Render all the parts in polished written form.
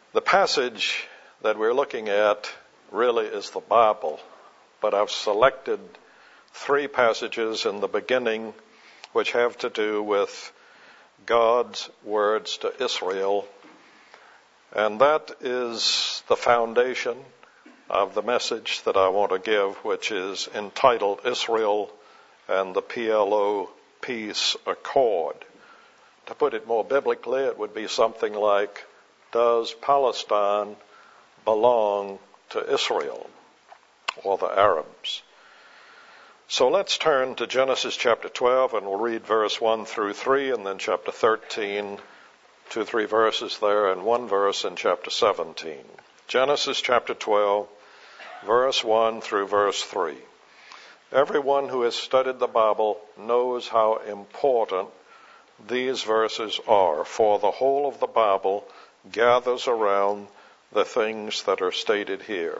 The passage that we're looking at really is the Bible, but I've selected three passages in the beginning which have to do with God's words to Israel, and that is the foundation of the message that I want to give, which is entitled Israel and the PLO Peace Accord. To put it more biblically, it would be something like, does Palestine belong to Israel or the Arabs? So let's turn to Genesis chapter 12, and we'll read verse 1 through 3, and then chapter 13, 2-3 verses there, and one verse in chapter 17. Genesis chapter 12, verse 1 through verse 3. Everyone who has studied the Bible knows how important these verses are, for the whole of the Bible gathers around the things that are stated here.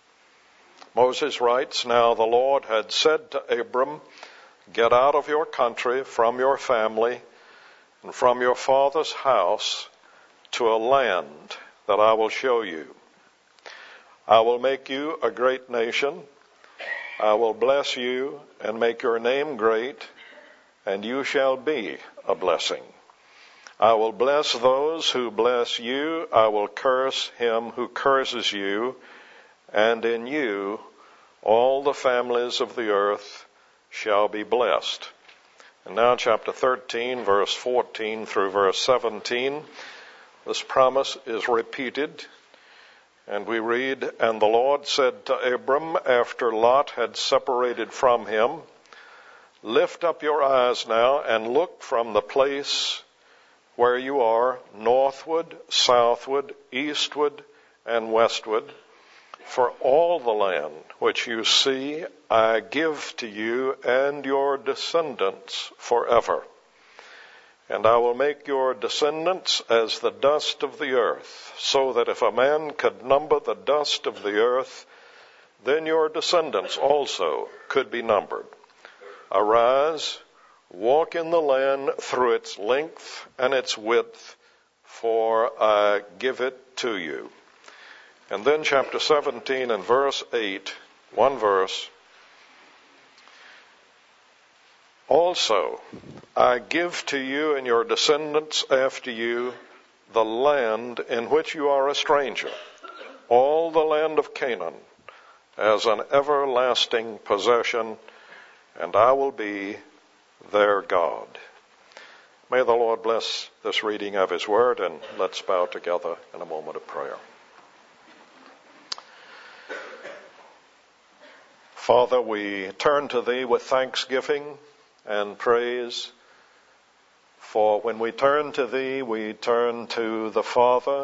Moses writes, "Now the Lord had said to Abram, 'Get out of your country, from your family, and from your father's house, to a land that I will show you. I will make you a great nation. I will bless you and make your name great, and you shall be a blessing. I will bless those who bless you. I will curse him who curses you, and in you all the families of the earth shall be blessed.'" And now chapter 13, verse 14 through verse 17, this promise is repeated. And we read, "And the Lord said to Abram, after Lot had separated from him, 'Lift up your eyes now and look from the place where you are, northward, southward, eastward, and westward. For all the land which you see I give to you and your descendants forever. And I will make your descendants as the dust of the earth, so that if a man could number the dust of the earth, then your descendants also could be numbered. Arise, walk in the land through its length and its width, for I give it to you.'" And then chapter 17 and verse 8, one verse. "Also, I give to you and your descendants after you the land in which you are a stranger, all the land of Canaan, as an everlasting possession, and I will be their God." May the Lord bless this reading of his word, and let's bow together in a moment of prayer. Father, we turn to thee with thanksgiving and praise, for when we turn to thee, we turn to the Father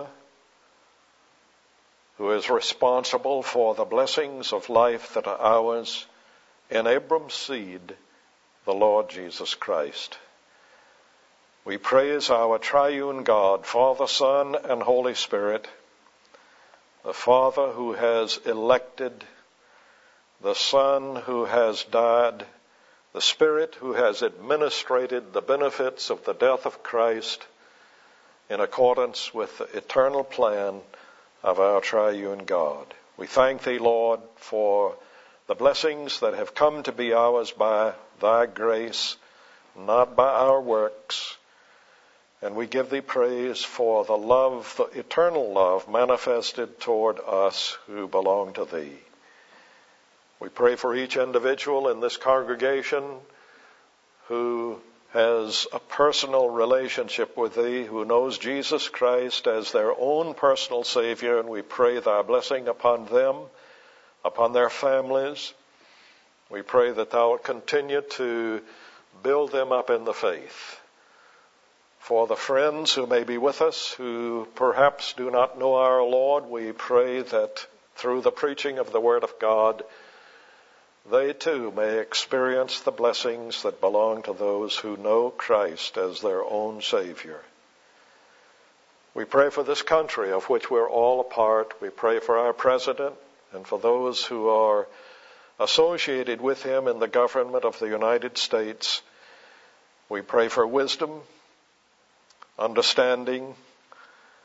who is responsible for the blessings of life that are ours in Abram's seed, the Lord Jesus Christ. We praise our triune God, Father, Son, and Holy Spirit, the Father who has elected, the Son who has died, the Spirit who has administrated the benefits of the death of Christ in accordance with the eternal plan of our triune God. We thank thee, Lord, for the blessings that have come to be ours by thy grace, not by our works. And we give thee praise for the love, the eternal love manifested toward us who belong to thee. We pray for each individual in this congregation who has a personal relationship with thee, who knows Jesus Christ as their own personal Savior, and we pray thy blessing upon them, upon their families. We pray that thou will continue to build them up in the faith. For the friends who may be with us who perhaps do not know our Lord, we pray that through the preaching of the Word of God, they too may experience the blessings that belong to those who know Christ as their own Savior. We pray for this country of which we're all a part. We pray for our president and for those who are associated with him in the government of the United States. We pray for wisdom, understanding,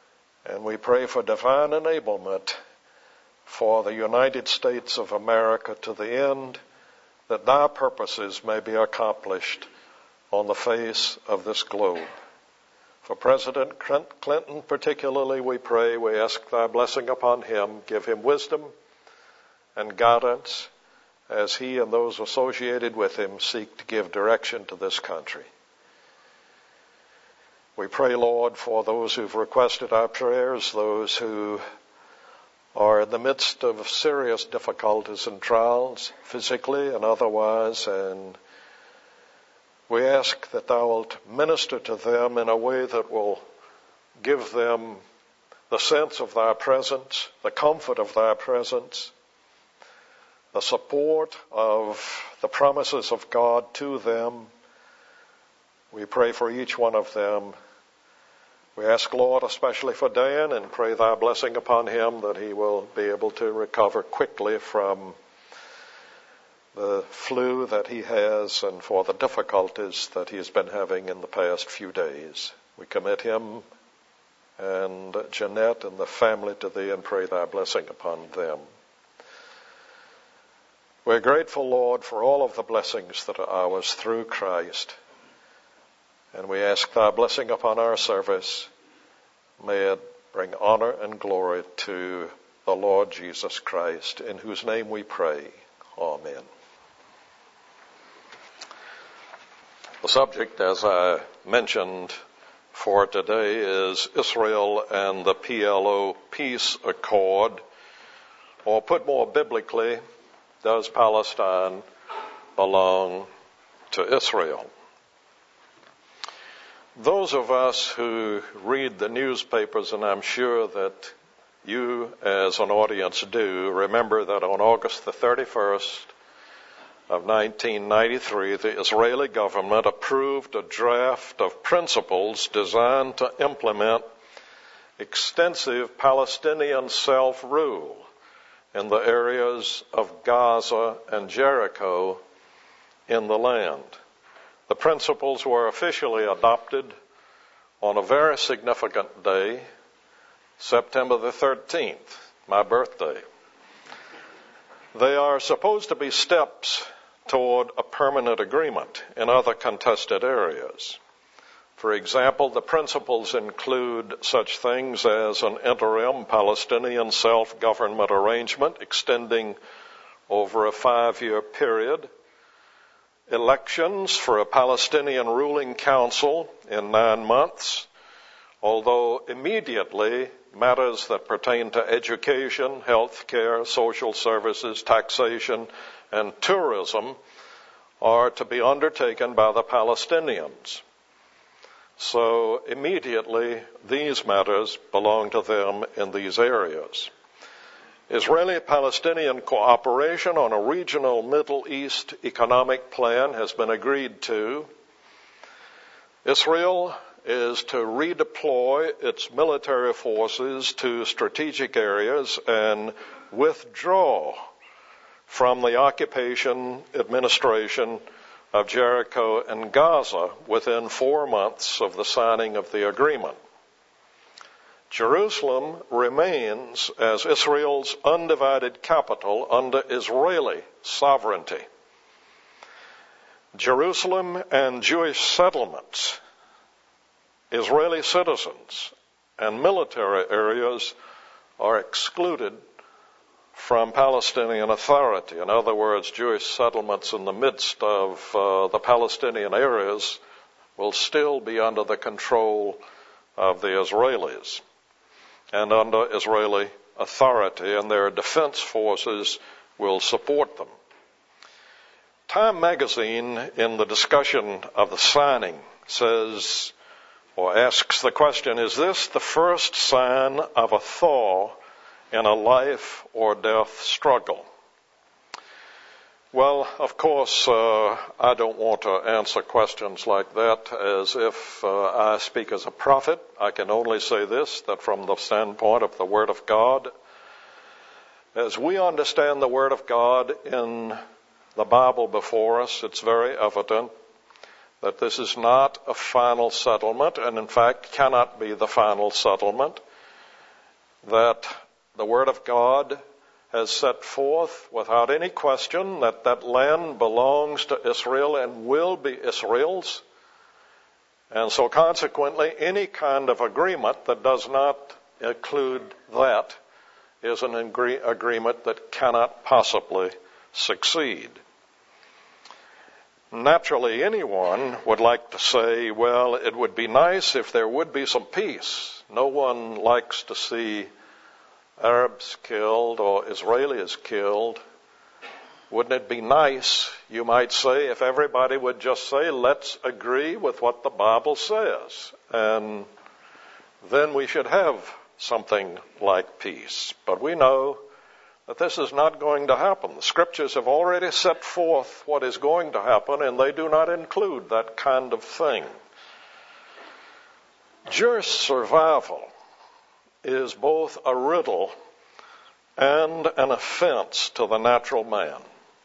And we pray for divine enablement for the United States of America to the end that thy purposes may be accomplished on the face of this globe. For President Clinton particularly, we pray, we ask thy blessing upon him. Give him wisdom and guidance as he and those associated with him seek to give direction to this country. We pray, Lord, for those who've requested our prayers, those who are in the midst of serious difficulties and trials, physically and otherwise, and we ask that thou wilt minister to them in a way that will give them the sense of thy presence, the comfort of thy presence, the support of the promises of God to them. We pray for each one of them. We ask, Lord, especially for Dan, and pray thy blessing upon him that he will be able to recover quickly from the flu that he has and for the difficulties that he has been having in the past few days. We commit him and Jeanette and the family to thee and pray thy blessing upon them. We're grateful, Lord, for all of the blessings that are ours through Christ. And we ask thy blessing upon our service. May it bring honor and glory to the Lord Jesus Christ, in whose name we pray. Amen. The subject, as I mentioned for today, is Israel and the PLO peace accord, or put more biblically, does Palestine belong to Israel? Those of us who read the newspapers, and I'm sure that you as an audience do, remember that on August the 31st of 1993, the Israeli government approved a draft of principles designed to implement extensive Palestinian self-rule in the areas of Gaza and Jericho in the land. The principles were officially adopted on a very significant day, September the 13th, my birthday. They are supposed to be steps toward a permanent agreement in other contested areas. For example, the principles include such things as an interim Palestinian self-government arrangement extending over a 5-year period, elections for a Palestinian ruling council in 9 months, although immediately matters that pertain to education, health care, social services, taxation, and tourism are to be undertaken by the Palestinians. So immediately these matters belong to them in these areas. Israeli-Palestinian cooperation on a regional Middle East economic plan has been agreed to. Israel is to redeploy its military forces to strategic areas and withdraw from the occupation administration of Jericho and Gaza within 4 months of the signing of the agreement. Jerusalem remains as Israel's undivided capital under Israeli sovereignty. Jerusalem and Jewish settlements, Israeli citizens, and military areas are excluded from Palestinian authority. In other words, Jewish settlements in the midst of the Palestinian areas will still be under the control of the Israelis and under Israeli authority, and their defense forces will support them. Time magazine, in the discussion of the signing, says, or asks the question, is this the first sign of a thaw in a life or death struggle? Well, of course, I don't want to answer questions like that as if I speak as a prophet. I can only say this, that from the standpoint of the Word of God, as we understand the Word of God in the Bible before us, it's very evident that this is not a final settlement, and in fact cannot be the final settlement. that the Word of God has set forth without any question that that land belongs to Israel and will be Israel's. And so consequently, any kind of agreement that does not include that is an agreement that cannot possibly succeed. Naturally, anyone would like to say, well, it would be nice if there would be some peace. No one likes to see Arabs killed or Israelis killed. Wouldn't it be nice, you might say, if everybody would just say, let's agree with what the Bible says, and then we should have something like peace. But we know that this is not going to happen. The Scriptures have already set forth what is going to happen, and they do not include that kind of thing. Jewish survival is both a riddle and an offense to the natural man.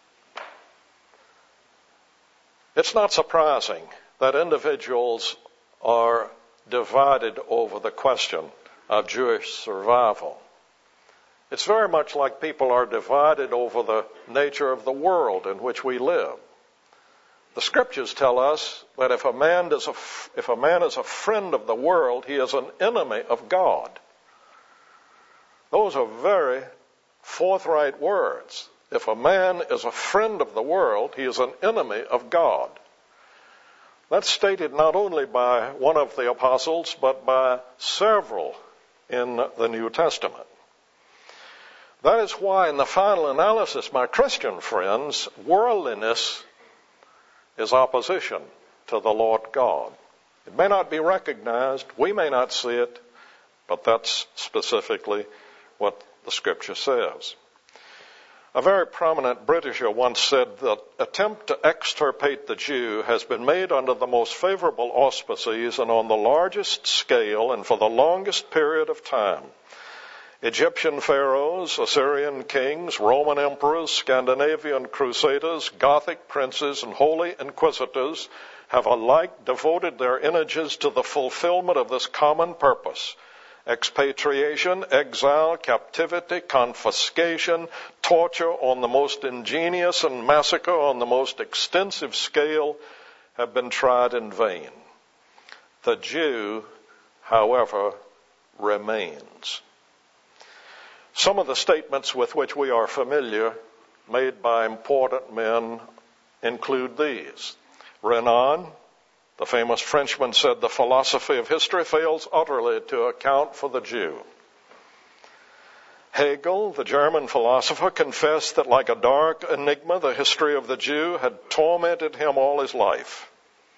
It's not surprising that individuals are divided over the question of Jewish survival. It's very much like people are divided over the nature of the world in which we live. The Scriptures tell us that if a man is a friend of the world, he is an enemy of God. Those are very forthright words. If a man is a friend of the world, he is an enemy of God. That's stated not only by one of the apostles, but by several in the New Testament. That is why, in the final analysis, my Christian friends, worldliness is opposition to the Lord God. It may not be recognized, we may not see it, but that's specifically what the Scripture says. A very prominent Britisher once said that attempt to extirpate the Jew has been made under the most favorable auspices and on the largest scale and for the longest period of time. Egyptian pharaohs, Assyrian kings, Roman emperors, Scandinavian crusaders, Gothic princes, and holy inquisitors have alike devoted their energies to the fulfillment of this common purpose: expatriation, exile, captivity, confiscation, torture on the most ingenious, and massacre on the most extensive scale have been tried in vain. The Jew, however, remains. Some of the statements with which we are familiar, made by important men, include these. Renan, the famous Frenchman, said the philosophy of history fails utterly to account for the Jew. Hegel, the German philosopher, confessed that like a dark enigma, the history of the Jew had tormented him all his life.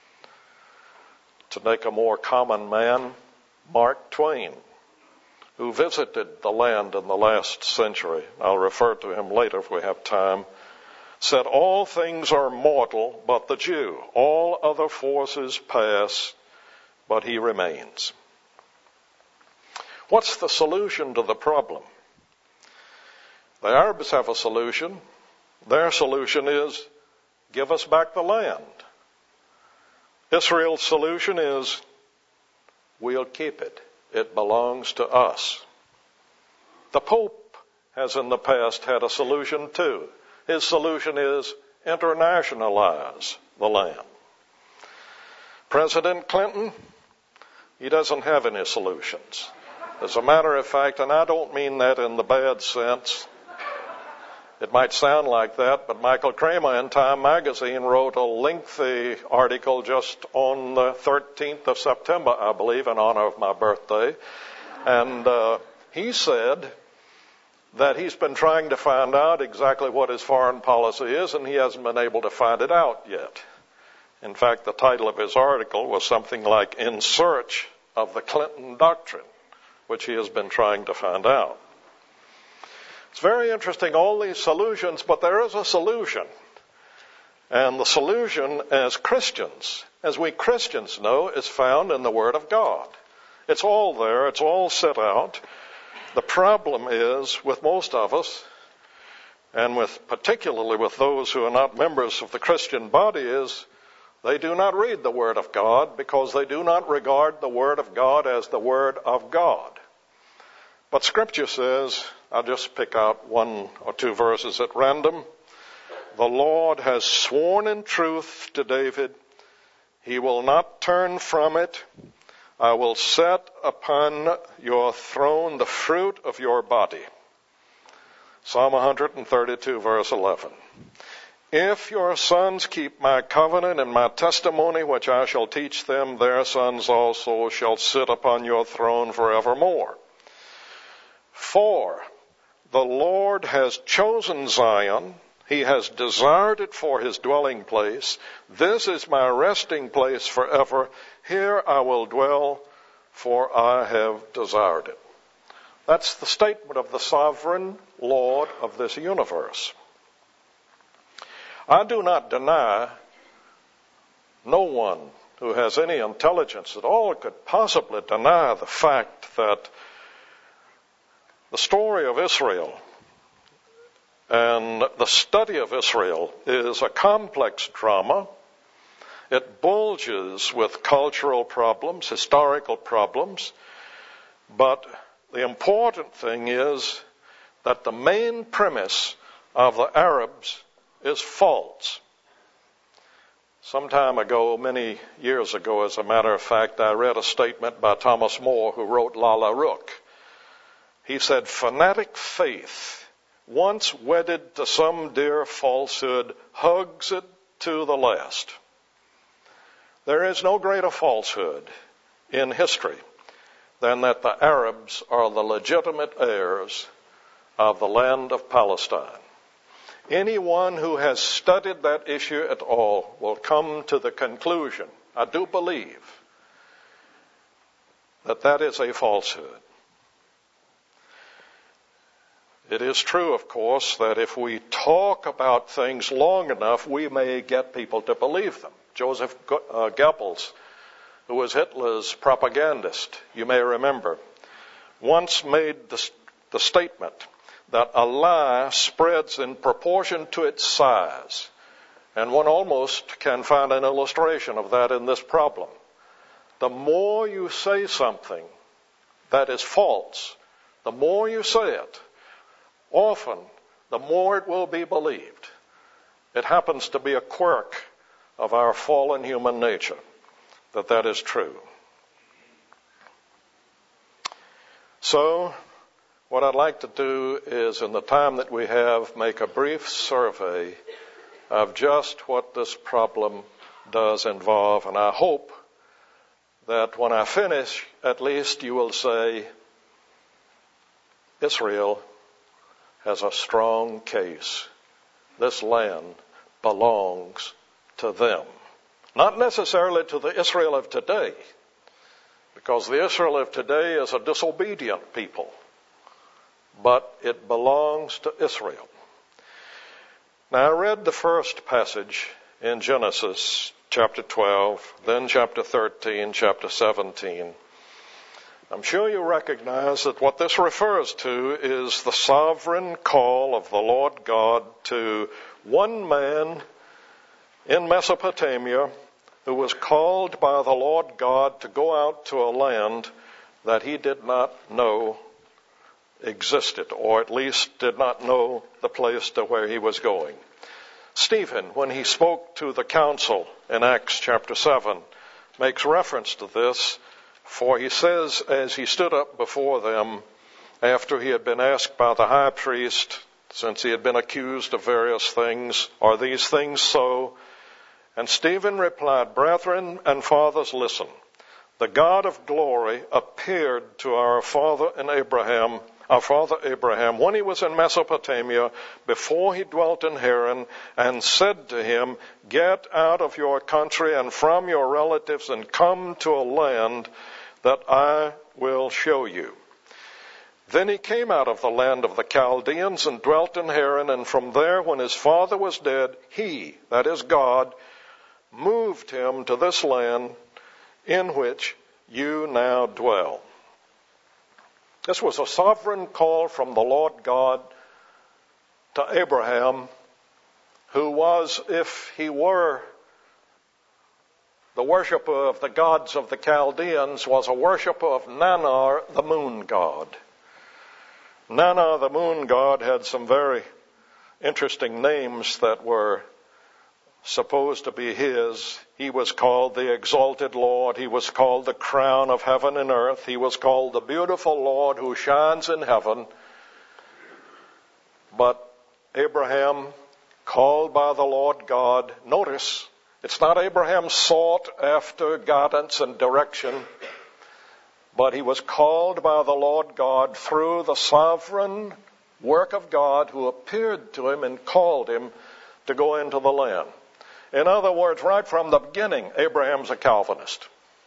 To make a more common man, Mark Twain, who visited the land in the last century, I'll refer to him later if we have time, said, all things are mortal but the Jew. All other forces pass, but he remains. What's the solution to the problem? The Arabs have a solution. Their solution is, give us back the land. Israel's solution is, we'll keep it. It belongs to us. The Pope has in the past had a solution too. His solution is internationalize the land. President Clinton, he doesn't have any solutions. As a matter of fact, and I don't mean that in the bad sense, it might sound like that, but Michael Kramer in Time magazine wrote a lengthy article just on the 13th of September, I believe, in honor of my birthday. And he said that he's been trying to find out exactly what his foreign policy is, and he hasn't been able to find it out yet. In fact, the title of his article was something like In Search of the Clinton Doctrine, which he has been trying to find out. It's very interesting, all these solutions, but there is a solution. And the solution as Christians, as we Christians know, is found in the Word of God. It's all there. It's all set out. The problem is, with most of us, and particularly with those who are not members of the Christian body, is they do not read the Word of God because they do not regard the Word of God as the Word of God. But Scripture says, I'll just pick out one or two verses at random. The Lord has sworn in truth to David. He will not turn from it. I will set upon your throne the fruit of your body. Psalm 132, verse 11. If your sons keep my covenant and my testimony, which I shall teach them, their sons also shall sit upon your throne forevermore. For the Lord has chosen Zion. He has desired it for his dwelling place. This is my resting place forever. Here I will dwell, for I have desired it. That's the statement of the sovereign Lord of this universe. I do not deny, no one who has any intelligence at all could possibly deny the fact that the story of Israel and the study of Israel is a complex drama. It bulges with cultural problems, historical problems, but the important thing is that the main premise of the Arabs is false. Some time ago, many years ago, as a matter of fact, I read a statement by Thomas More, who wrote Lalla Rookh. He said, fanatic faith, once wedded to some dear falsehood, hugs it to the last. There is no greater falsehood in history than that the Arabs are the legitimate heirs of the land of Palestine. Anyone who has studied that issue at all will come to the conclusion, I do believe, that that is a falsehood. It is true, of course, that if we talk about things long enough, we may get people to believe them. Joseph Goebbels, who was Hitler's propagandist, you may remember, once made the statement that a lie spreads in proportion to its size. And one almost can find an illustration of that in this problem. The more you say something that is false, the more you say it, often the more it will be believed. It happens to be a quirk of our fallen human nature that is true. So, what I'd like to do is, in the time that we have, make a brief survey of just what this problem does involve. And I hope that when I finish, at least you will say, Israel has a strong case. This land belongs to them. Not necessarily to the Israel of today, because the Israel of today is a disobedient people. But it belongs to Israel. Now, I read the first passage in Genesis chapter 12, then chapter 13, chapter 17. I'm sure you recognize that what this refers to is the sovereign call of the Lord God to one man in Mesopotamia who was called by the Lord God to go out to a land that he did not know existed, or at least did not know the place to where he was going. Stephen, when he spoke to the council in Acts chapter 7, makes reference to this, for he says, as he stood up before them, after he had been asked by the high priest, since he had been accused of various things, are these things so? And Stephen replied, brethren and fathers, listen. The God of glory appeared to our father Abraham, when he was in Mesopotamia, before he dwelt in Haran, and said to him, get out of your country and from your relatives and come to a land that I will show you. Then he came out of the land of the Chaldeans and dwelt in Haran, and from there, when his father was dead, he, that is God, moved him to this land in which you now dwell. This was a sovereign call from the Lord God to Abraham, who was, if he were the worshiper of the gods of the Chaldeans, was a worshiper of Nannar, the moon god. Nana, the moon god, had some very interesting names that were supposed to be his. He was called the Exalted Lord. He was called the Crown of Heaven and Earth. He was called the Beautiful Lord who shines in heaven. But Abraham, called by the Lord God, notice, it's not Abraham sought after guidance and direction, but he was called by the Lord God through the sovereign work of God who appeared to him and called him to go into the land. In other words, right from the beginning, Abraham's a Calvinist.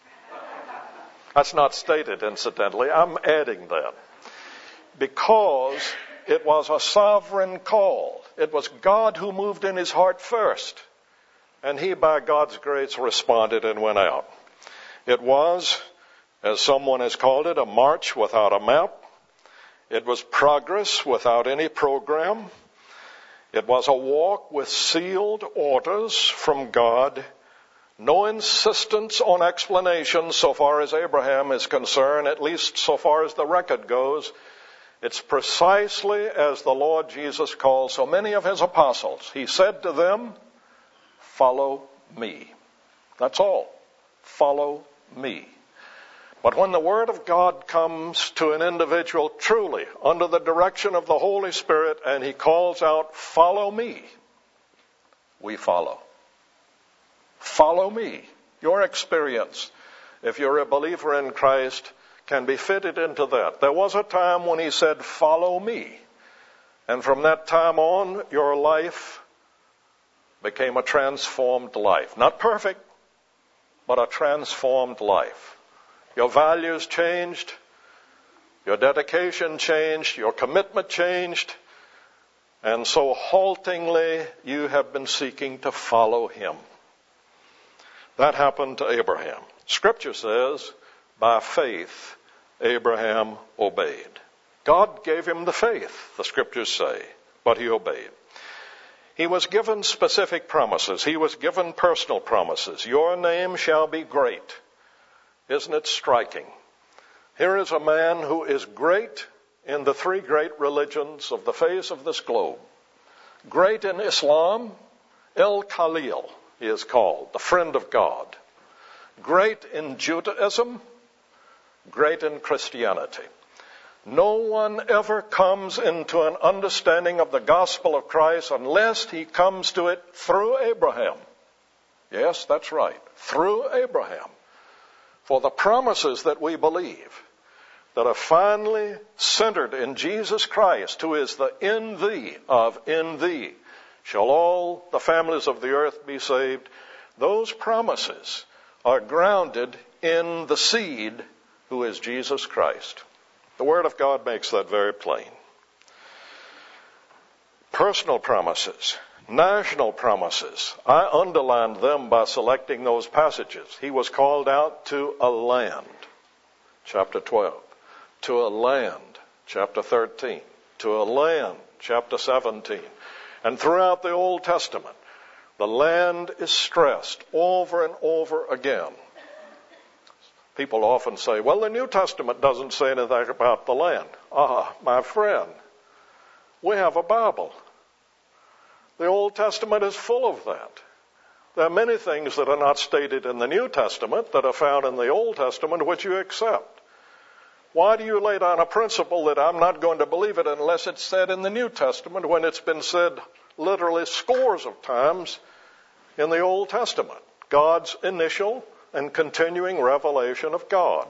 That's not stated, incidentally. I'm adding that. Because it was a sovereign call. It was God who moved in his heart first. And he, by God's grace, responded and went out. It was, as someone has called it, a march without a map. It was progress without any program. It was a walk with sealed orders from God. No insistence on explanation so far as Abraham is concerned, at least so far as the record goes. It's precisely as the Lord Jesus called so many of his apostles. He said to them, "Follow me." That's all. Follow me. But when the Word of God comes to an individual truly under the direction of the Holy Spirit and he calls out, "Follow me," we follow. Follow me. Your experience, if you're a believer in Christ, can be fitted into that. There was a time when he said, "Follow me." And from that time on, your life became a transformed life. Not perfect, but a transformed life. Your values changed, your dedication changed, your commitment changed, and so haltingly you have been seeking to follow him. That happened to Abraham. Scripture says, by faith, Abraham obeyed. God gave him the faith, the Scriptures say, but he obeyed. He was given specific promises. He was given personal promises. Your name shall be great. Isn't it striking? Here is a man who is great in the three great religions of the face of this globe. Great in Islam, El Khalil, he is called, the friend of God. Great in Judaism, great in Christianity. No one ever comes into an understanding of the gospel of Christ unless he comes to it through Abraham. Yes, that's right, through Abraham. For the promises that we believe that are finally centered in Jesus Christ, who is the in thee of in thee shall all the families of the earth be saved, those promises are grounded in the seed who is Jesus Christ. The Word of God makes that very plain. Personal promises, national promises. I underlined them by selecting those passages. He was called out to a land, chapter 12. To a land, chapter 13. To a land, chapter 17. And throughout the Old Testament, the land is stressed over and over again. People often say, well, the New Testament doesn't say anything about the land. My friend, we have a Bible. The Old Testament is full of that. There are many things that are not stated in the New Testament that are found in the Old Testament which you accept. Why do you lay down a principle that I'm not going to believe it unless it's said in the New Testament when it's been said literally scores of times in the Old Testament? God's initial and continuing revelation of God.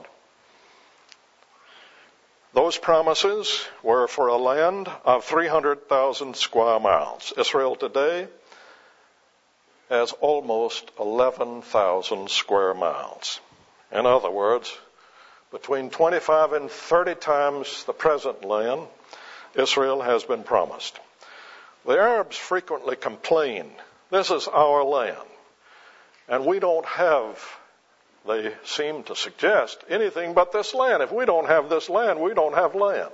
Those promises were for a land of 300,000 square miles. Israel today has almost 11,000 square miles. In other words, between 25 and 30 times the present land Israel has been promised. The Arabs frequently complain, this is our land, and we don't have, they seem to suggest, anything but this land. If we don't have this land, we don't have land.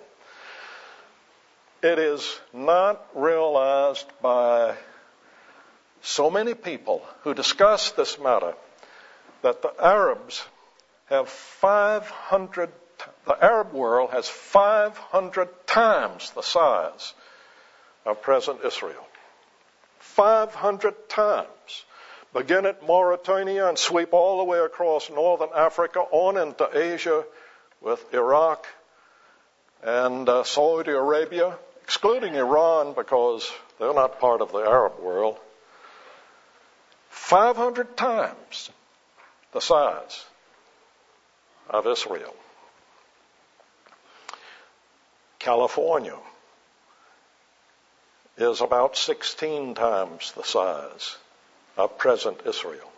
It is not realized by so many people who discuss this matter that the Arabs have 500 the Arab world has 500 times the size of present Israel. 500 times. Begin at Mauritania and sweep all the way across northern Africa on into Asia with Iraq and Saudi Arabia, excluding Iran because they're not part of the Arab world. 500 times the size of Israel. California is about 16 times the size of present Israel.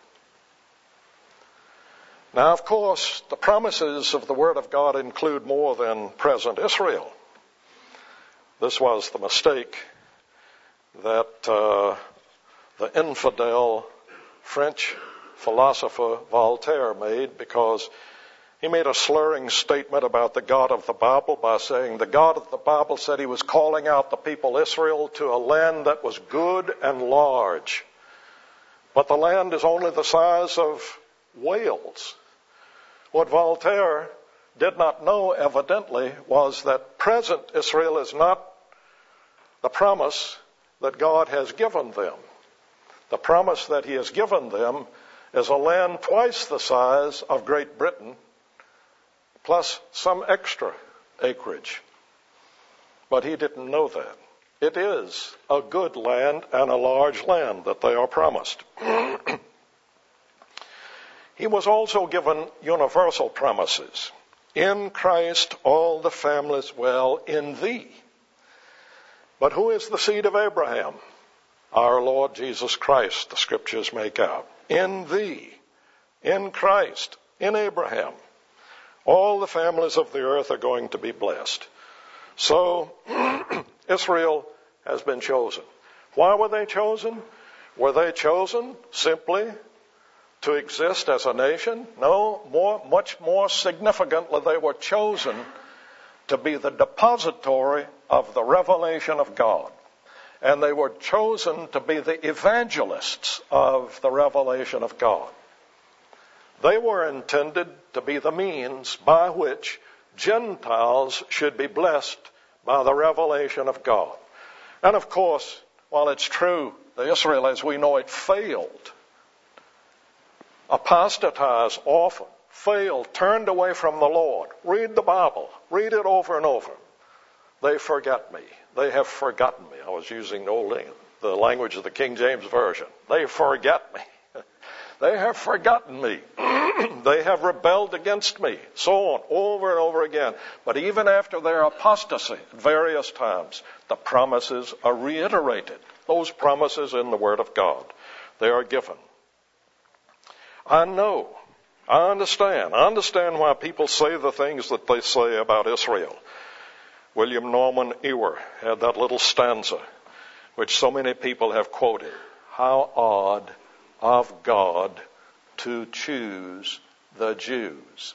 Now, of course, the promises of the Word of God include more than present Israel. This was the mistake that the infidel French philosopher Voltaire made, because he made a slurring statement about the God of the Bible by saying the God of the Bible said he was calling out the people Israel to a land that was good and large. But the land is only the size of Wales. What Voltaire did not know, evidently, was that present Israel is not the promise that God has given them. The promise that he has given them is a land twice the size of Great Britain, plus some extra acreage. But he didn't know that. It is a good land and a large land that they are promised. He was also given universal promises. In Christ all the families dwell in thee. But who is the seed of Abraham? Our Lord Jesus Christ, the scriptures make out. In thee, in Christ, in Abraham, all the families of the earth are going to be blessed. So Israel has been chosen. Why were they chosen? Were they chosen simply to exist as a nation? No, much more significantly, they were chosen to be the depository of the revelation of God. And they were chosen to be the evangelists of the revelation of God. They were intended to be the means by which Gentiles should be blessed by the revelation of God. And of course, while it's true, the Israel as we know it failed, apostatized often, failed, turned away from the Lord. Read the Bible. Read it over and over. They forget me. They have forgotten me. I was using the language of the King James Version. They forget me. They have forgotten me. They have rebelled against me. So on, over and over again. But even after their apostasy at various times, the promises are reiterated. Those promises in the Word of God, they are given. I understand why people say the things that they say about Israel. William Norman Ewer had that little stanza, which so many people have quoted. How odd of God to choose the Jews.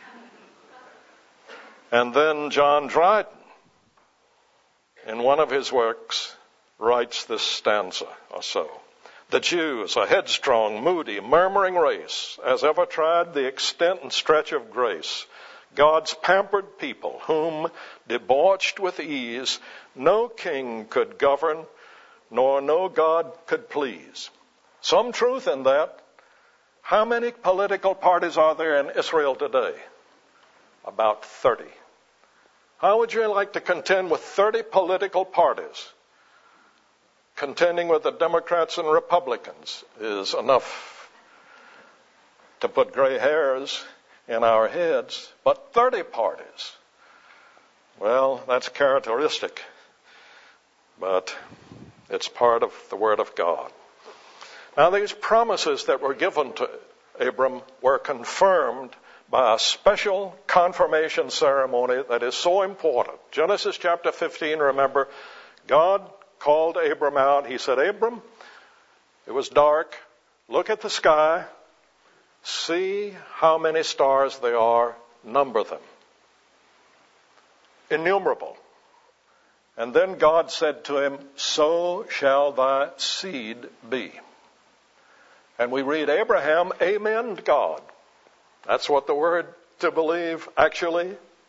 And then John Dryden, in one of his works, writes this stanza or so. The Jews, a headstrong, moody, murmuring race, as ever tried the extent and stretch of grace, God's pampered people, whom, debauched with ease, no king could govern, nor no God could please. Some truth in that. How many political parties are there in Israel today? About 30. How would you like to contend with 30 political parties? Contending with the Democrats and Republicans is enough to put gray hairs in our heads, but 30 parties. Well, that's characteristic, but it's part of the Word of God. Now, these promises that were given to Abram were confirmed by a special confirmation ceremony that is so important. Genesis chapter 15, remember, God called Abram out. He said, Abram, it was dark. Look at the sky. See how many stars there are. Number them. Innumerable. And then God said to him, so shall thy seed be. And we read, Abraham, amen, God. That's what the word to believe actually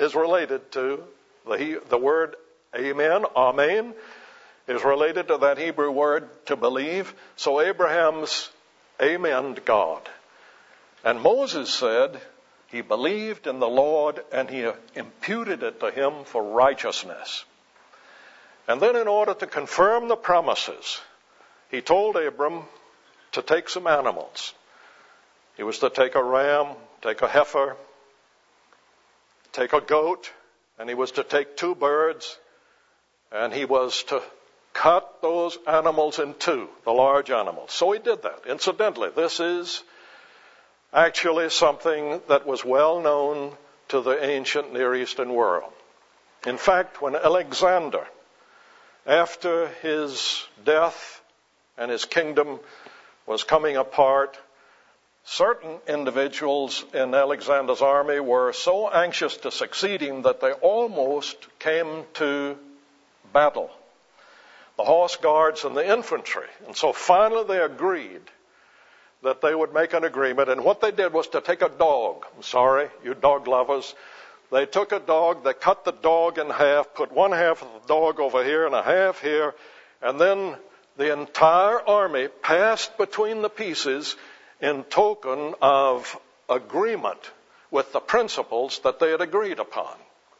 is related to the word amen, amen, is related to that Hebrew word to believe. So Abraham's amened God. And Moses said he believed in the Lord and he imputed it to him for righteousness. And then in order to confirm the promises, he told Abram to take some animals. He was to take a ram, take a heifer, take a goat, and he was to take 2 birds, and he was to cut those animals in 2, the large animals. So he did that. Incidentally, this is actually something that was well known to the ancient Near Eastern world. In fact, when Alexander, after his death and his kingdom was coming apart, certain individuals in Alexander's army were so anxious to succeed him that they almost came to battle, the horse guards and the infantry. And so finally they agreed that they would make an agreement. And what they did was to take a dog. I'm sorry, you dog lovers. They took a dog, they cut the dog in half, put one half of the dog over here and a half here, and then the entire army passed between the pieces in token of agreement with the principles that they had agreed upon.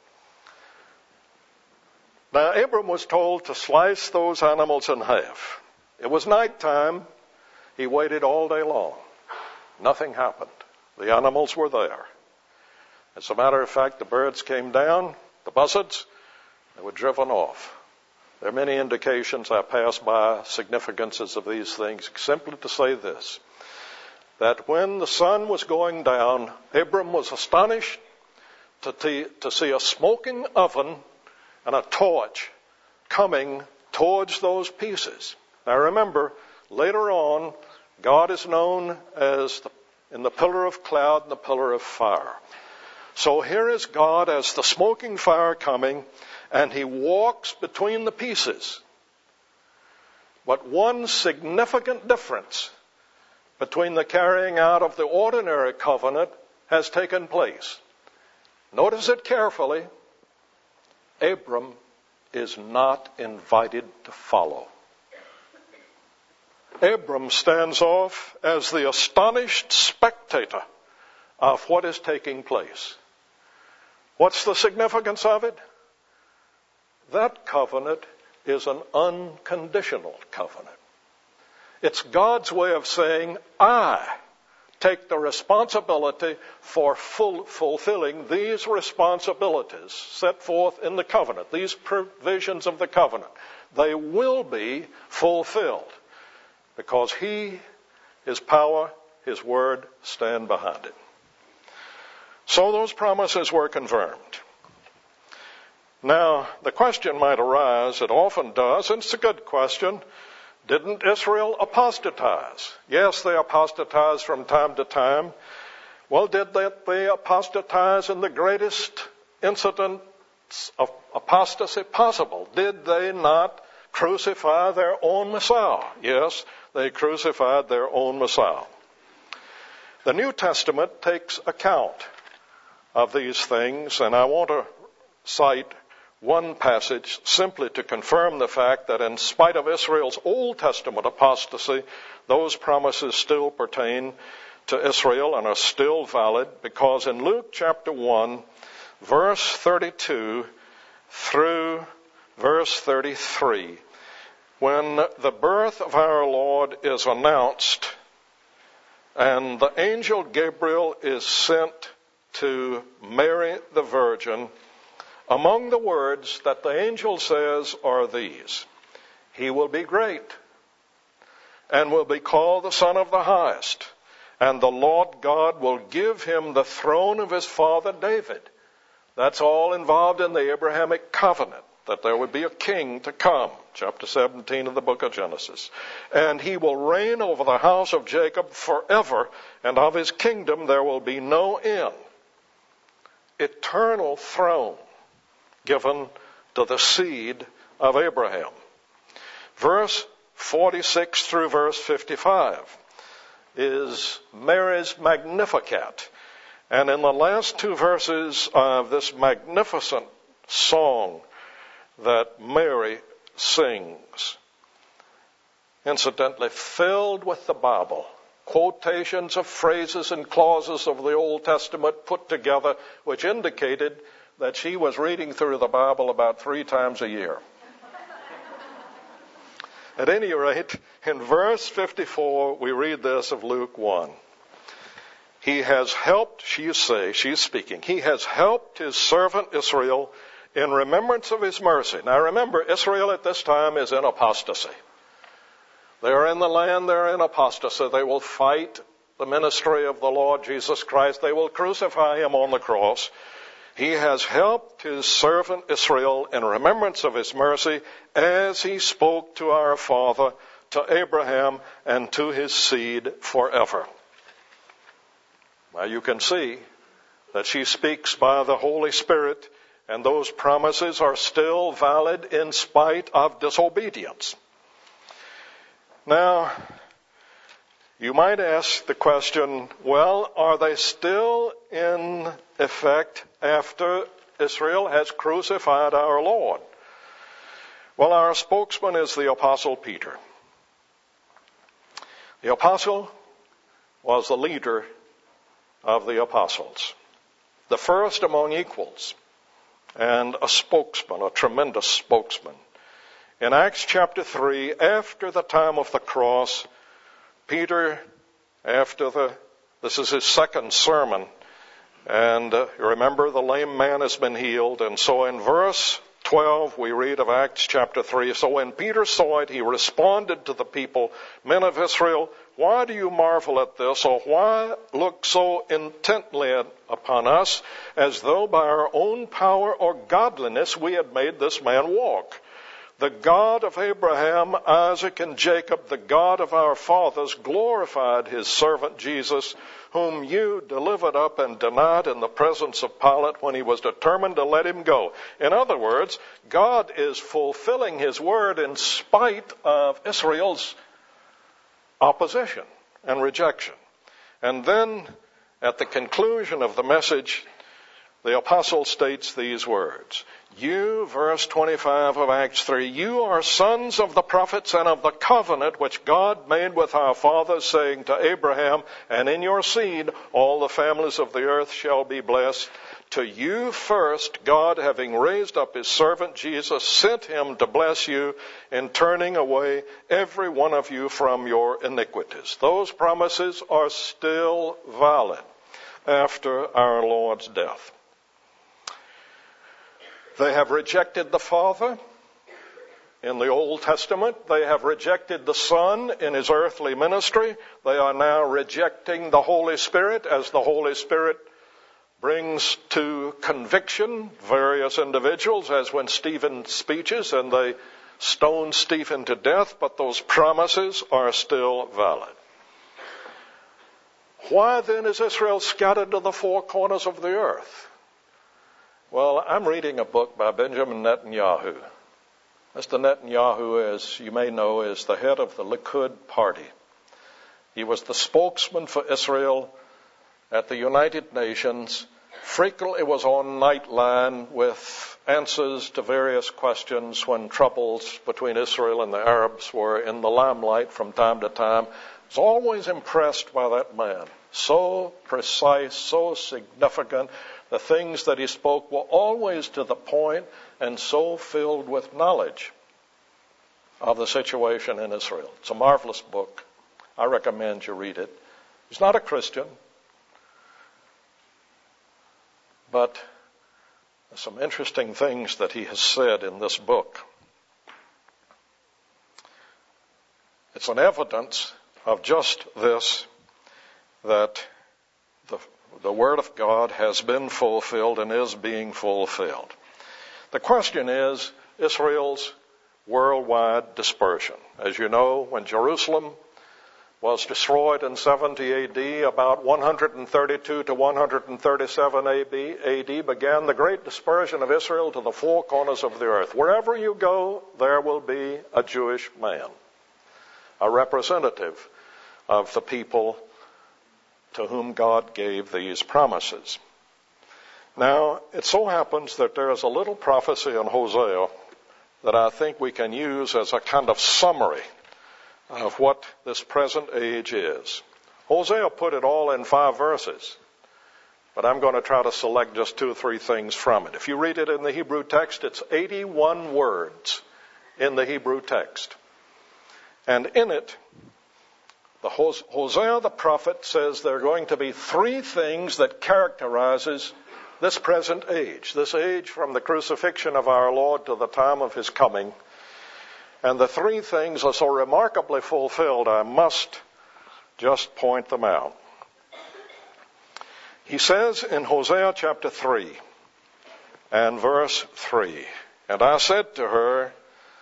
Now, Abram was told to slice those animals in half. It was nighttime. He waited all day long. Nothing happened. The animals were there. As a matter of fact, the birds came down, the buzzards, they were driven off. There are many indications I pass by significances of these things, simply to say this, that when the sun was going down, Abram was astonished to see a smoking oven and a torch coming towards those pieces. Now remember, later on, God is known as in the pillar of cloud and the pillar of fire. So here is God as the smoking fire coming, and he walks between the pieces. But one significant difference between the carrying out of the ordinary covenant has taken place. Notice it carefully. Abram is not invited to follow. Abram stands off as the astonished spectator of what is taking place. What's the significance of it? That covenant is an unconditional covenant. It's God's way of saying, I take the responsibility for fulfilling these responsibilities set forth in the covenant, these provisions of the covenant. They will be fulfilled because he, his power, his word stand behind it. So those promises were confirmed. Now, the question might arise, it often does, and it's a good question, didn't Israel apostatize? Yes, they apostatized from time to time. Well, did they apostatize in the greatest incidents of apostasy possible? Did they not crucify their own Messiah? Yes, they crucified their own Messiah. The New Testament takes account of these things, and I want to cite one passage simply to confirm the fact that in spite of Israel's Old Testament apostasy, those promises still pertain to Israel and are still valid, because in Luke chapter 1, verse 32 through verse 33, when the birth of our Lord is announced and the angel Gabriel is sent to Mary the Virgin, among the words that the angel says are these: He will be great and will be called the Son of the Highest, and the Lord God will give him the throne of his father David. That's all involved in the Abrahamic covenant, that there would be a king to come, chapter 17 of the book of Genesis. And he will reign over the house of Jacob forever, and of his kingdom there will be no end. Eternal throne given to the seed of Abraham. Verse 46 through verse 55 is Mary's Magnificat. And in the last two verses of this magnificent song that Mary sings, incidentally filled with the Bible, quotations of phrases and clauses of the Old Testament put together, which indicated that she was reading through the Bible about 3 times a year. At any rate, in verse 54, we read this of Luke 1. He has helped, she's speaking, he has helped his servant Israel in remembrance of his mercy. Now remember, Israel at this time is in apostasy. They're in the land, they're in apostasy. They will fight the ministry of the Lord Jesus Christ. They will crucify him on the cross. He has helped his servant Israel in remembrance of his mercy, as he spoke to our father, to Abraham, and to his seed forever. Now you can see that she speaks by the Holy Spirit, and those promises are still valid in spite of disobedience. Now, you might ask the question, well, are they still in effect after Israel has crucified our Lord? Well, our spokesman is the Apostle Peter. The apostle was the leader of the apostles, the first among equals, and a spokesman, a tremendous spokesman. In Acts chapter 3, after the time of the cross, Peter, this is his second sermon, and remember the lame man has been healed, and so in verse 12 we read of Acts chapter 3, so when Peter saw it, he responded to the people, men of Israel, why do you marvel at this, or why look so intently upon us, as though by our own power or godliness we had made this man walk? The God of Abraham, Isaac, and Jacob, the God of our fathers, glorified his servant Jesus, whom you delivered up and denied in the presence of Pilate when he was determined to let him go. In other words, God is fulfilling his word in spite of Israel's opposition and rejection. And then, at the conclusion of the message, the apostle states these words. You, verse 25 of Acts 3, you are sons of the prophets and of the covenant which God made with our fathers, saying to Abraham, and in your seed all the families of the earth shall be blessed. To you first, God, having raised up his servant Jesus, sent him to bless you in turning away every one of you from your iniquities. Those promises are still valid after our Lord's death. They have rejected the Father in the Old Testament. They have rejected the Son in his earthly ministry. They are now rejecting the Holy Spirit as the Holy Spirit brings to conviction various individuals, as when Stephen speeches and they stone Stephen to death, but those promises are still valid. Why then is Israel scattered to the 4 corners of the earth? Well, I'm reading a book by Benjamin Netanyahu. Mr. Netanyahu, as you may know, is the head of the Likud party. He was the spokesman for Israel at the United Nations, frequently was on Nightline with answers to various questions when troubles between Israel and the Arabs were in the limelight from time to time. I was always impressed by that man. So precise, so significant. The things that he spoke were always to the point and so filled with knowledge of the situation in Israel. It's a marvelous book. I recommend you read it. He's not a Christian, but there's some interesting things that he has said in this book. It's an evidence of just this, that the Word of God has been fulfilled and is being fulfilled. The question is Israel's worldwide dispersion. As you know, when Jerusalem was destroyed in 70 A.D., about 132 to 137 A.D. began the great dispersion of Israel to the 4 corners of the earth. Wherever you go, there will be a Jewish man, a representative of the people to whom God gave these promises. Now, it so happens that there is a little prophecy in Hosea that I think we can use as a kind of summary of what this present age is. Hosea put it all in 5 verses, but I'm going to try to select just 2 or 3 things from it. If you read it in the Hebrew text, it's 81 words in the Hebrew text. And in it, Hosea the prophet says there are going to be 3 things that characterizes this present age, this age from the crucifixion of our Lord to the time of his coming. And the 3 things are so remarkably fulfilled, I must just point them out. He says in Hosea chapter 3 and verse 3, "And I said to her,"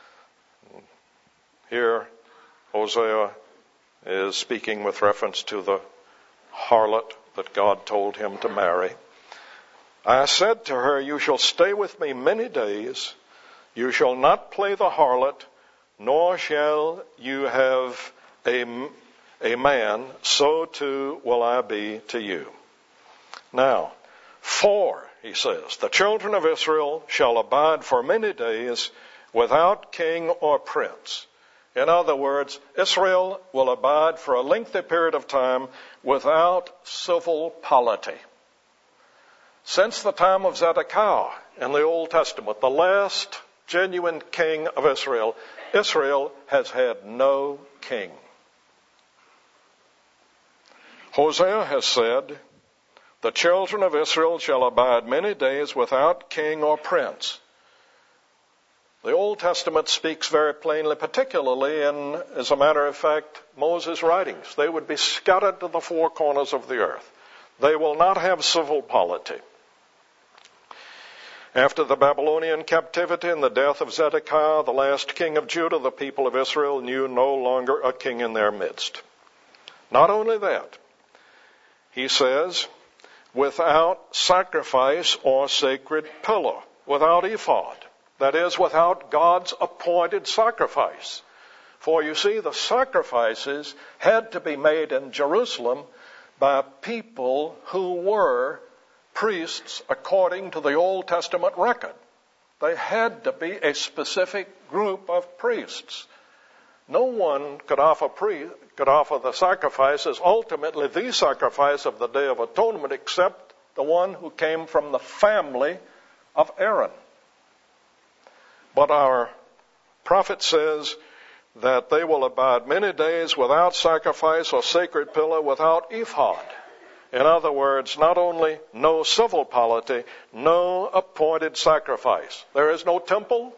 here Hosea is speaking with reference to the harlot that God told him to marry. "I said to her, you shall stay with me many days. You shall not play the harlot, nor shall you have a man, so too will I be to you." Now, "For," he says, "the children of Israel shall abide for many days without king or prince." In other words, Israel will abide for a lengthy period of time without civil polity. Since the time of Zedekiah in the Old Testament, the last genuine king of Israel, Israel has had no king. Hosea has said, "The children of Israel shall abide many days without king or prince." The Old Testament speaks very plainly, particularly in, as a matter of fact, Moses' writings. They would be scattered to the 4 corners of the earth. They will not have civil polity. After the Babylonian captivity and the death of Zedekiah, the last king of Judah, the people of Israel knew no longer a king in their midst. Not only that, he says, without sacrifice or sacred pillar, without ephod. That is, without God's appointed sacrifice. For you see, the sacrifices had to be made in Jerusalem by people who were priests according to the Old Testament record. They had to be a specific group of priests. No one could offer the sacrifices, ultimately the sacrifice of the Day of Atonement, except the one who came from the family of Aaron. But our prophet says that they will abide many days without sacrifice or sacred pillar, without ephod. In other words, not only no civil polity, no appointed sacrifice. There is no temple,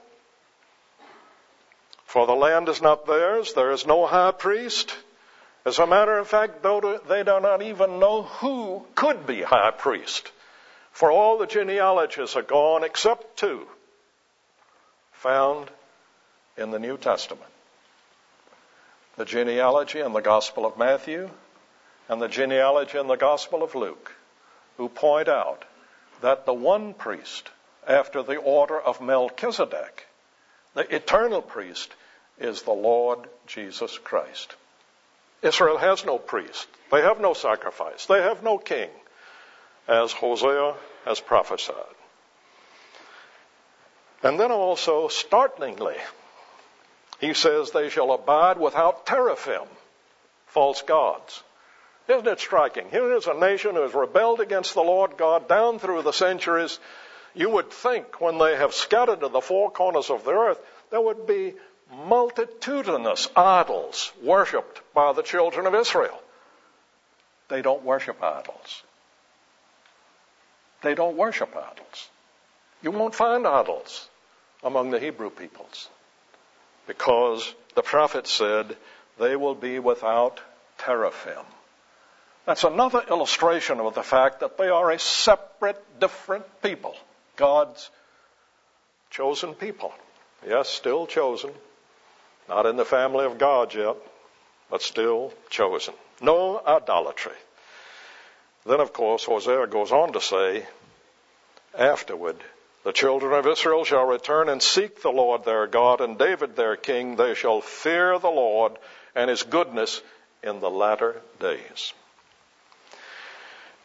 for the land is not theirs. There is no high priest. As a matter of fact, they do not even know who could be high priest, for all the genealogies are gone except 2 found in the New Testament. The genealogy in the Gospel of Matthew and the genealogy in the Gospel of Luke, who point out that the one priest after the order of Melchizedek, the eternal priest, is the Lord Jesus Christ. Israel has no priest. They have no sacrifice. They have no king, as Hosea has prophesied. And then also, startlingly, he says they shall abide without teraphim, false gods. Isn't it striking? Here is a nation who has rebelled against the Lord God down through the centuries. You would think when they have scattered to the 4 corners of the earth, there would be multitudinous idols worshipped by the children of Israel. They don't worship idols. They don't worship idols. You won't find idols among the Hebrew peoples, because the prophet said they will be without teraphim. That's another illustration of the fact that they are a separate, different people. God's chosen people. Yes, still chosen. Not in the family of God yet, but still chosen. No idolatry. Then, of course, Hosea goes on to say, afterward, the children of Israel shall return and seek the Lord their God, and David their king. They shall fear the Lord and his goodness in the latter days.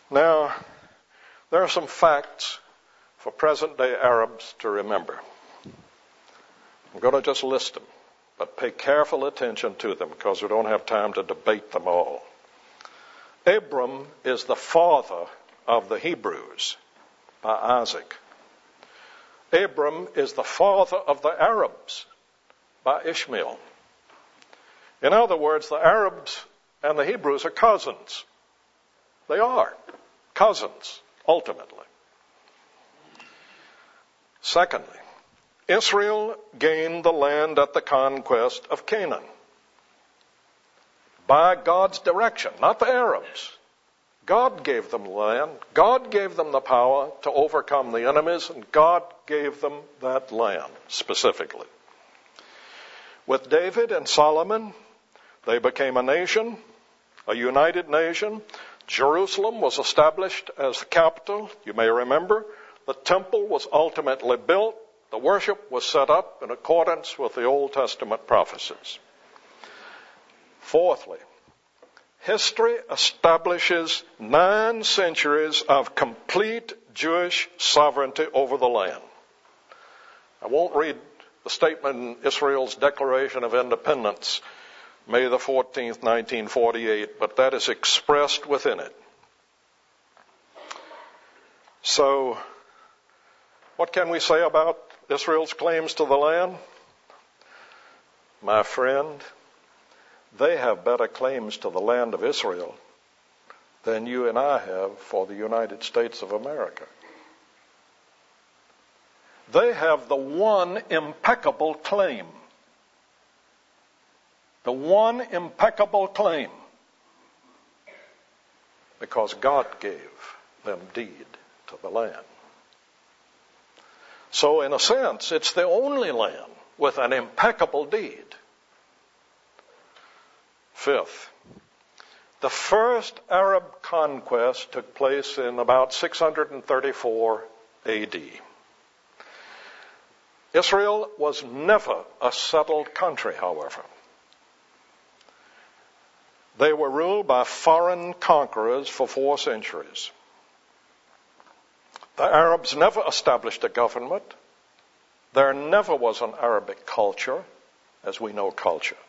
Now, there are some facts for present-day Arabs to remember. I'm going to just list them, but pay careful attention to them because we don't have time to debate them all. Abram is the father of the Hebrews by Isaac. Abram is the father of the Arabs by Ishmael. In other words, the Arabs and the Hebrews are cousins. They are cousins, ultimately. Secondly, Israel gained the land at the conquest of Canaan by God's direction, not the Arabs. God gave them the land. God gave them the power to overcome the enemies, and God gave them that land specifically. With David and Solomon, they became a nation, a united nation. Jerusalem was established as the capital. You may remember, the temple was ultimately built. The worship was set up in accordance with the Old Testament prophecies. Fourthly, history establishes 9 centuries of complete Jewish sovereignty over the land. I won't read the statement in Israel's Declaration of Independence, May the 14th, 1948, but that is expressed within it. So, what can we say about Israel's claims to the land? My friend, they have better claims to the land of Israel than you and I have for the United States of America. They have the one impeccable claim. The one impeccable claim. Because God gave them deed to the land. So in a sense, it's the only land with an impeccable deed. Fifth, the first Arab conquest took place in about 634 AD. Israel was never a settled country, however. They were ruled by foreign conquerors for 4 centuries. The Arabs never established a government. There never was an Arabic culture, as we know culture.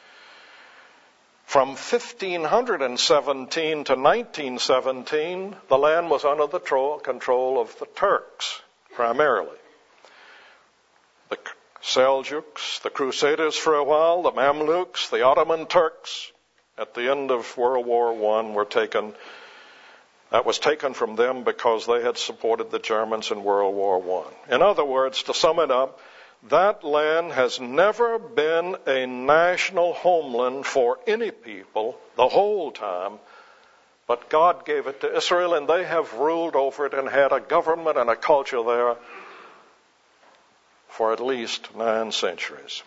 From 1517 to 1917, the land was under the control of the Turks, primarily. The Seljuks, the Crusaders for a while, the Mamluks, the Ottoman Turks, at the end of World War I were taken. That was taken from them because they had supported the Germans in World War I. In other words, to sum it up, that land has never been a national homeland for any people the whole time, but God gave it to Israel, and they have ruled over it and had a government and a culture there for at least 9 centuries.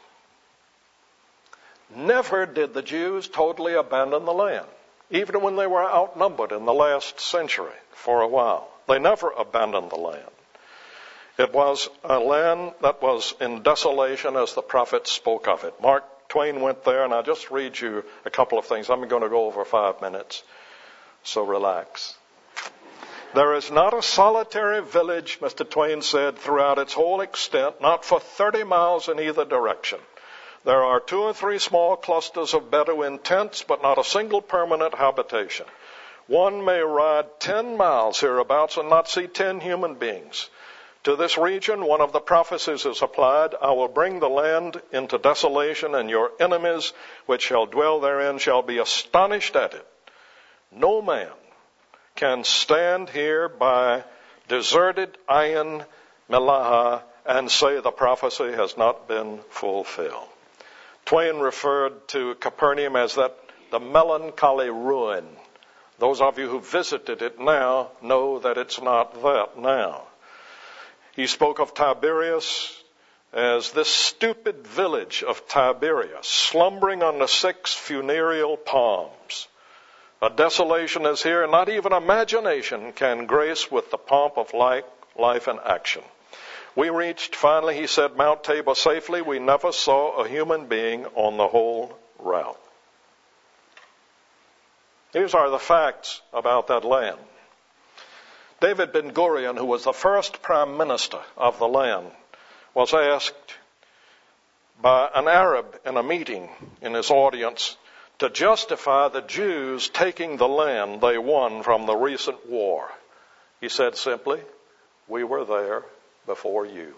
Never did the Jews totally abandon the land, even when they were outnumbered in the last century for a while. They never abandoned the land. It was a land that was in desolation as the prophets spoke of it. Mark Twain went there, and I'll just read you a couple of things. I'm going to go over 5 minutes, so relax. There is not a solitary village, Mr. Twain said, throughout its whole extent, not for 30 miles in either direction. There are 2 or 3 small clusters of Bedouin tents, but not a single permanent habitation. One may ride 10 miles hereabouts and not see 10 human beings. To this region, one of the prophecies is applied, I will bring the land into desolation, and your enemies which shall dwell therein shall be astonished at it. No man can stand here by deserted Ayin Melaha and say the prophecy has not been fulfilled. Twain referred to Capernaum as the melancholy ruin. Those of you who visited it now know that it's not that now. He spoke of Tiberias as this stupid village of Tiberias, slumbering on the 6 funereal palms. A desolation is here, not even imagination can grace with the pomp of life and action. We reached, finally, he said, Mount Tabor safely. We never saw a human being on the whole route. These are the facts about that land. David Ben-Gurion, who was the first prime minister of the land, was asked by an Arab in a meeting in his audience to justify the Jews taking the land they won from the recent war. He said simply, "We were there before you."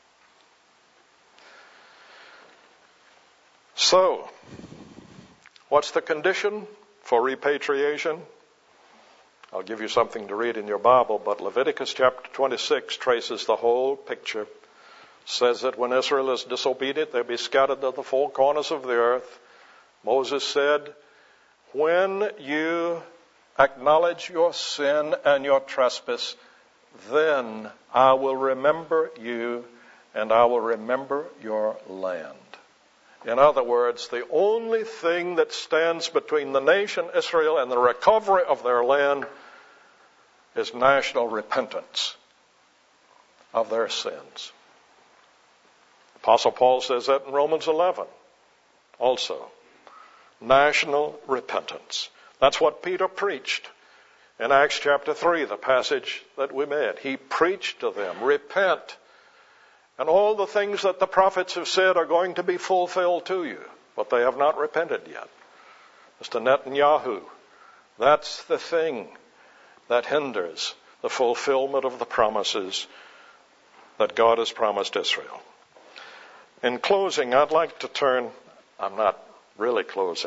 So, what's the condition for repatriation? I'll give you something to read in your Bible, but Leviticus chapter 26 traces the whole picture. Says that when Israel is disobedient, they'll be scattered to the four corners of the earth. Moses said, "When you acknowledge your sin and your trespass, then I will remember you and I will remember your land." In other words, the only thing that stands between the nation Israel and the recovery of their land is national repentance of their sins. Apostle Paul says that in Romans 11 also. National repentance. That's what Peter preached in Acts chapter 3, the passage that we read. He preached to them, repent. And all the things that the prophets have said are going to be fulfilled to you. But they have not repented yet. Mr. Netanyahu, that's the thing that hinders the fulfillment of the promises that God has promised Israel. In closing, I'd like to turn, I'm not really closing,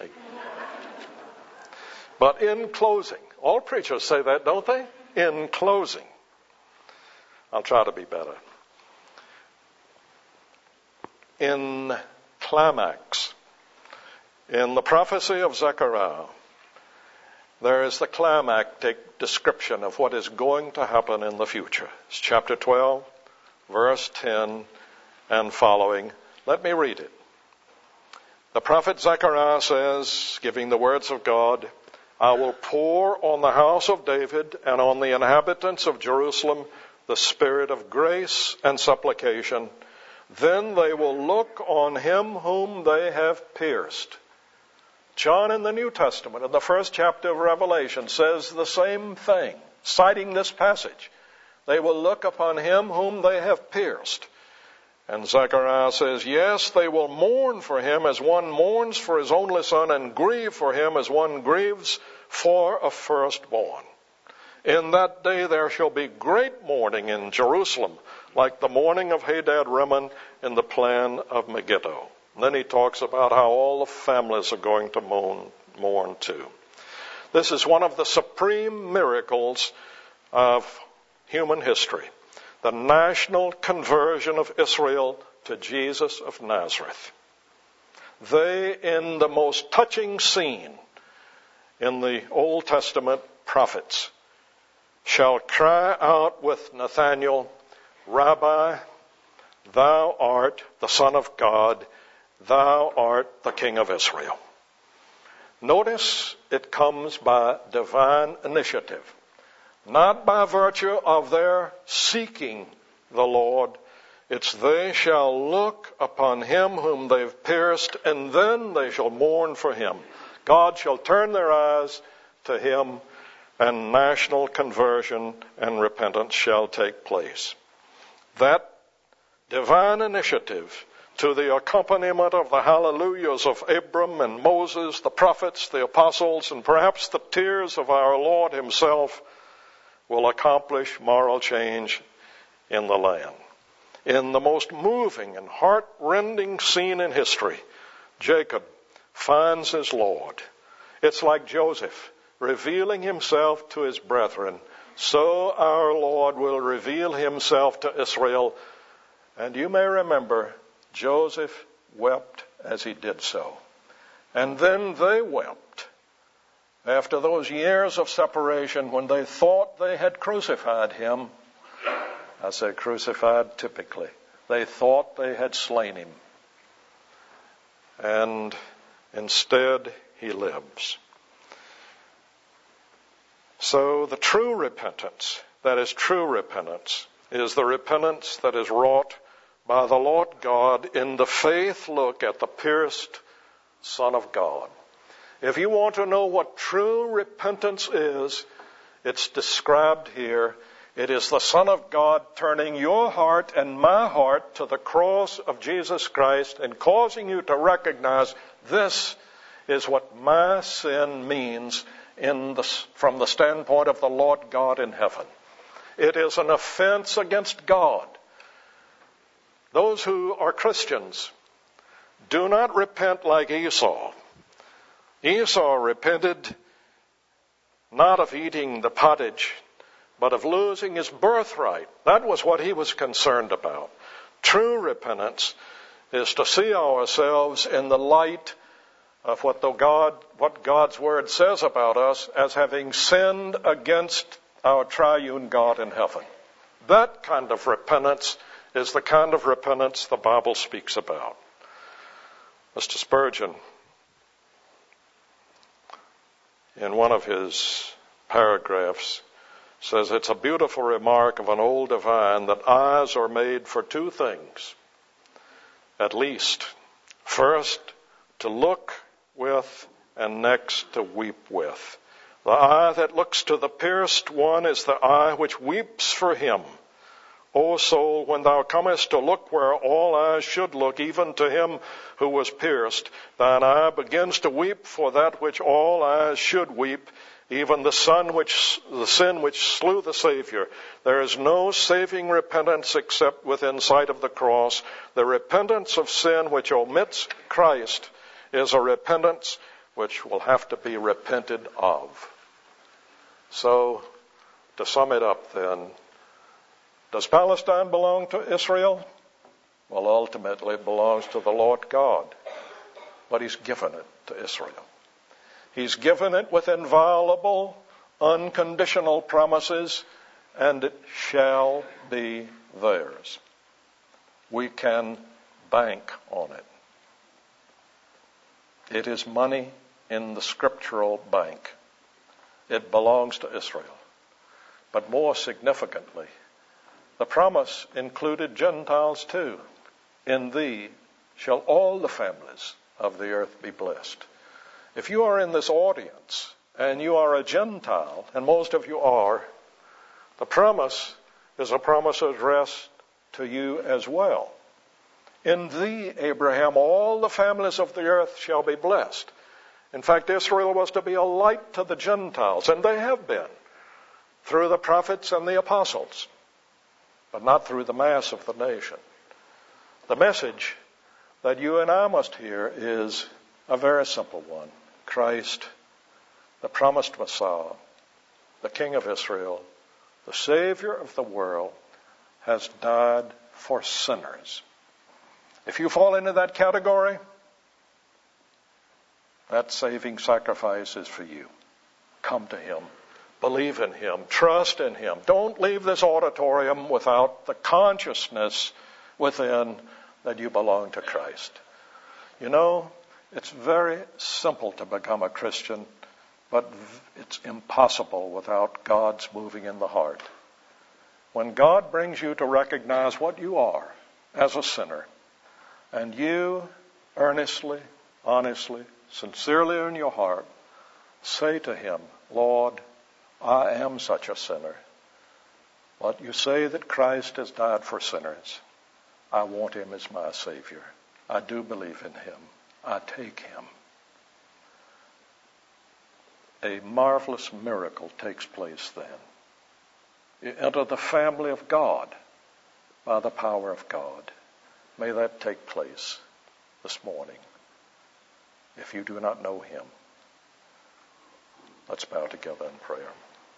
but in closing, all preachers say that, don't they? In closing. I'll try to be better. In climax, in the prophecy of Zechariah, there is the climactic description of what is going to happen in the future. It's chapter 12, verse 10 and following. Let me read it. The prophet Zechariah says, giving the words of God, "I will pour on the house of David and on the inhabitants of Jerusalem the spirit of grace and supplication. Then they will look on him whom they have pierced." John in the New Testament, in the first chapter of Revelation, says the same thing, citing this passage. They will look upon him whom they have pierced. And Zechariah says, yes, they will mourn for him as one mourns for his only son, and grieve for him as one grieves for a firstborn. In that day there shall be great mourning in Jerusalem, like the mourning of Hadad Rimmon in the plan of Megiddo. And then he talks about how all the families are going to mourn too. This is one of the supreme miracles of human history, the national conversion of Israel to Jesus of Nazareth. They, in the most touching scene in the Old Testament prophets, shall cry out with Nathanael, "Rabbi, thou art the Son of God, thou art the King of Israel." Notice it comes by divine initiative, not by virtue of their seeking the Lord. It's they shall look upon him whom they've pierced, and then they shall mourn for him. God shall turn their eyes to him, and national conversion and repentance shall take place. That divine initiative, to the accompaniment of the hallelujahs of Abram and Moses, the prophets, the apostles, and perhaps the tears of our Lord himself, will accomplish moral change in the land. In the most moving and heart-rending scene in history, Jacob finds his Lord. It's like Joseph revealing himself to his brethren. So our Lord will reveal himself to Israel. And you may remember, Joseph wept as he did so. And then they wept after those years of separation when they thought they had crucified him. I say crucified typically. They thought they had slain him. And instead he lives. So the true repentance, that is true repentance, is the repentance that is wrought by the Lord God in the faith look at the pierced Son of God. If you want to know what true repentance is, it's described here. It is the Son of God turning your heart and my heart to the cross of Jesus Christ and causing you to recognize this is what my sin means from the standpoint of the Lord God in heaven. It is an offense against God. Those who are Christians do not repent like Esau. Esau repented not of eating the pottage, but of losing his birthright. That was what he was concerned about. True repentance is to see ourselves in the light of what God's Word says about us as having sinned against our triune God in heaven. That kind of repentance is the kind of repentance the Bible speaks about. Mr. Spurgeon, in one of his paragraphs, says it's a beautiful remark of an old divine that eyes are made for two things, at least. First, to look with, and next, to weep with. The eye that looks to the pierced one is the eye which weeps for him. O soul, when thou comest to look where all eyes should look, even to him who was pierced, thine eye begins to weep for that which all eyes should weep, even the sin which slew the Savior. There is no saving repentance except within sight of the cross. The repentance of sin which omits Christ is a repentance which will have to be repented of. So, to sum it up then, does Palestine belong to Israel? Well, ultimately it belongs to the Lord God, but He's given it to Israel. He's given it with inviolable, unconditional promises, and it shall be theirs. We can bank on it. It is money in the scriptural bank. It belongs to Israel. But more significantly, the promise included Gentiles too. In thee shall all the families of the earth be blessed. If you are in this audience and you are a Gentile, and most of you are, the promise is a promise addressed to you as well. In thee, Abraham, all the families of the earth shall be blessed. In fact, Israel was to be a light to the Gentiles, and they have been, through the prophets and the apostles, but not through the mass of the nation. The message that you and I must hear is a very simple one. Christ, the promised Messiah, the King of Israel, the Savior of the world, has died for sinners. If you fall into that category, that saving sacrifice is for you. Come to Him. Believe in Him. Trust in Him. Don't leave this auditorium without the consciousness within that you belong to Christ. You know, it's very simple to become a Christian, but it's impossible without God's moving in the heart. When God brings you to recognize what you are as a sinner, and you earnestly, honestly, sincerely in your heart say to Him, Lord, I am such a sinner. But you say that Christ has died for sinners. I want Him as my Savior. I do believe in Him. I take Him. A marvelous miracle takes place then. You enter the family of God by the power of God. May that take place this morning. If you do not know Him, let's bow together in prayer.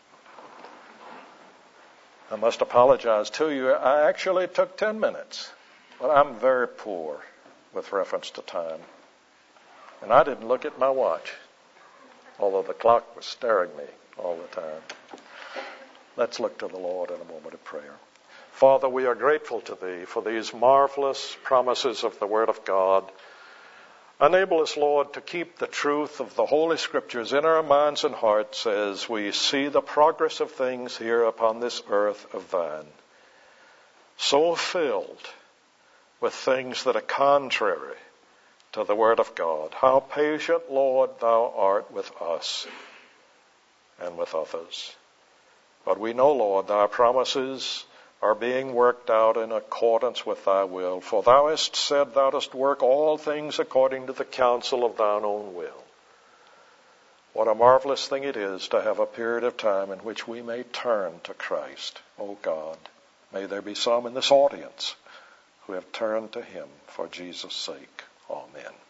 I must apologize to you. I actually took 10 minutes, but I'm very poor with reference to time. And I didn't look at my watch, although the clock was staring me all the time. Let's look to the Lord in a moment of prayer. Father, we are grateful to Thee for these marvelous promises of the Word of God. Enable us, Lord, to keep the truth of the Holy Scriptures in our minds and hearts as we see the progress of things here upon this earth of Thine, so filled with things that are contrary to the Word of God. How patient, Lord, Thou art with us and with others. But we know, Lord, thy promises are being worked out in accordance with thy will. For thou hast said thou dost work all things according to the counsel of thine own will. What a marvelous thing it is to have a period of time in which we may turn to Christ. Oh God, may there be some in this audience who have turned to him for Jesus' sake. Amen.